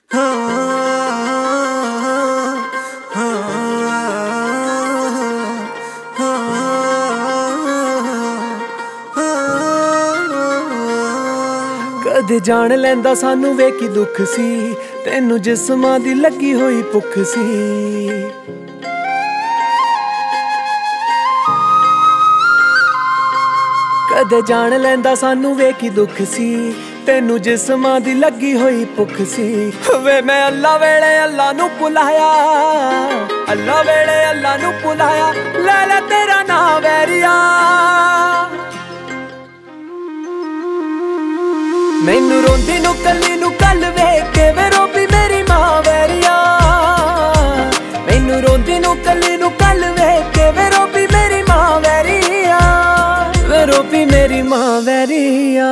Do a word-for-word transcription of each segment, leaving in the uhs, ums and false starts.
कदे जान लैंदा सानू वे की दुख सी, तैनू जिस्मां दी लगी होई भुख सी। कदे जान लैंदा सानू वे की दुख सी, तैनू जिस्मां दी लगी होई भुख सी। वे मैं अल्लाह वेले अल्लाह नू भुलाया, अल्लाह वेले अल्लाह नू भुलाया, लै लै तेरा नां वैरिया। मैनू रोंदी नू कली नू कल वेख के वे रोपी मेरी मां वैरिया। मैनू रोंदी नू कली नू कल वेख के वे रोपी मेरी मां वैरिया, वे रोपी मेरी मां वैरिया।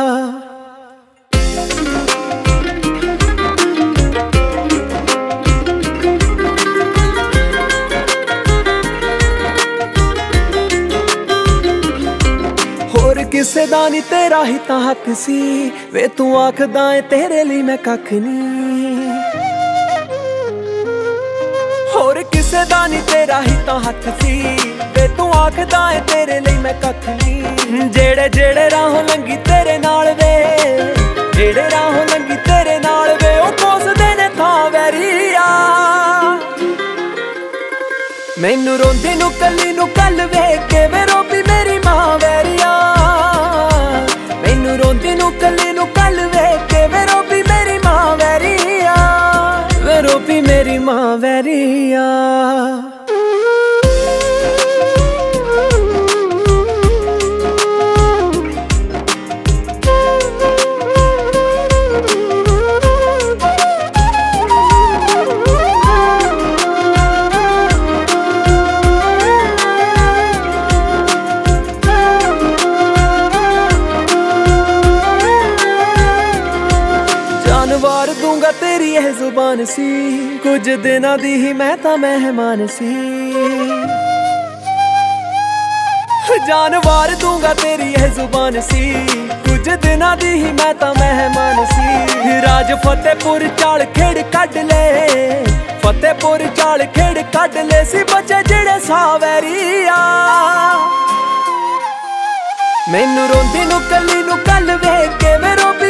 होर किसे दा नी तेरा ही तां हक सी, वे तू आखदा ऐ तेरे लिए मैं कख नी। होर किसे दा नी तेरा ही तां हक सी, वे तू आखदा ऐ तेरे लिए मैं कख नी। जेड़े जेड़े राहों लंघी तेरे नाल वे, जेड़े राहों लंघी तेरे नाल वे, ओ कोसदे ने थां वैरिया। मैनू रोंदी नू कली नू कल वेख के वे रोपी मेरी मां वैरिया। मैनू रोंदी नू कली नू कल वेख के वे रोपी मेरी मां वैरिया, वे रोपी मेरी मां वैरिया। वार दूंगा तेरी यह जुबान सी, कुछ दिना दी ही मैं तां मेहमान सी। जान वार दूंगा तेरी यह जुबान सी, कुछ दिना दी ही मैं तां मेहमान सी। राज फतेहपुर चाल खेड़ कढ ले, फतेहपुर चाल खेड़ कढ ले, सी बचे जेड़े सावैरिया। मैनू रोंदी नू कली नू कल वेख के वे रोपी